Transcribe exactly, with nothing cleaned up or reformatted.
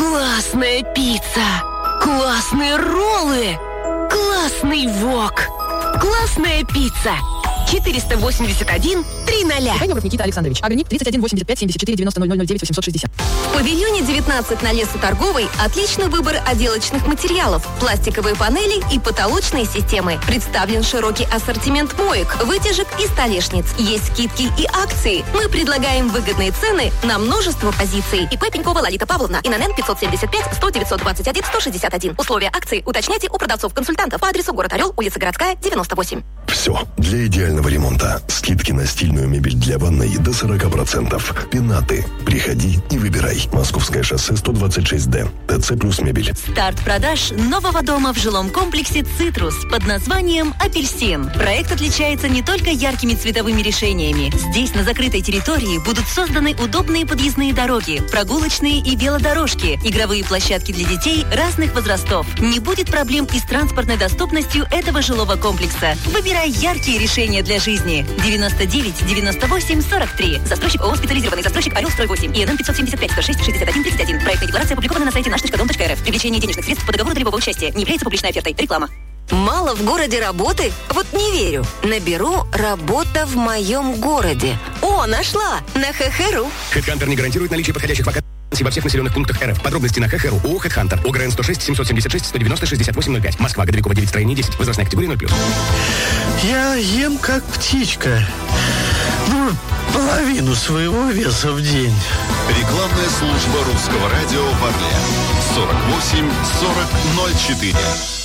Классная пицца! Классные роллы! Классный вок! Классная пицца! четыреста восемьдесят один три ноля. Конёвов Никита Александрович. Огранит тридцать один восемьдесят пять семьдесят четыре девяносто ноль ноль ноль девять восемьсот шестьдесят. В павильоне девятнадцать на Лесоторговой отличный выбор отделочных материалов, пластиковые панели и потолочные системы. Представлен широкий ассортимент моек, вытяжек и столешниц. Есть скидки и акции. Мы предлагаем выгодные цены на множество позиций. ИП Пенькова Лолита Павловна. ИНН пятьсот семьдесят пять сто девятьсот двадцать один сто шестьдесят один. Условия акции уточняйте у продавцов-консультантов по адресу город Орел, улица Городская, девяносто восемь. Все для идеального ремонта. Скидки на стильную мебель для ванной до сорок процентов. Пенаты. Приходи и выбирай. Московское шоссе сто двадцать шесть Д. ТЦ плюс мебель. Старт продаж нового дома в жилом комплексе «Цитрус» под названием «Апельсин». Проект отличается не только яркими цветовыми решениями. Здесь, на закрытой территории, будут созданы удобные подъездные дороги, прогулочные и велодорожки, игровые площадки для детей разных возрастов. Не будет проблем и с транспортной доступностью этого жилого комплекса. Выбирай яркие решения для жизни. девяносто девять девяносто восемь сорок три. Застройщик ООО «Специализированный застройщик Орел-Строй восемь». ИНН пятьсот семьдесят пять сто шесть шестьдесят один тридцать один. Проектная декларация опубликована на сайте наш точка дом точка эр эф. Привлечение денежных средств по договору долевого участия не является публичной офертой. Реклама. Мало в городе работы? Вот не верю. Наберу «Работа в моем городе». О, нашла! На ХХРУ. HeadHunter не гарантирует наличие подходящих вакансий во всех населенных пунктах эр эф. Подробности на ХХРУ. ООО HeadHunter. ОГРН сто шесть семьсот семьдесят шесть сто девяносто шестьдесят восемь ноль пять. Москва. Годовикова девять, строение десять. Возрастная категория ноль плюс. Я ем как птичка. Ну, половину своего веса в день. Рекламная служба русского радио в Орле. сорок восемь сорок ноль четыре.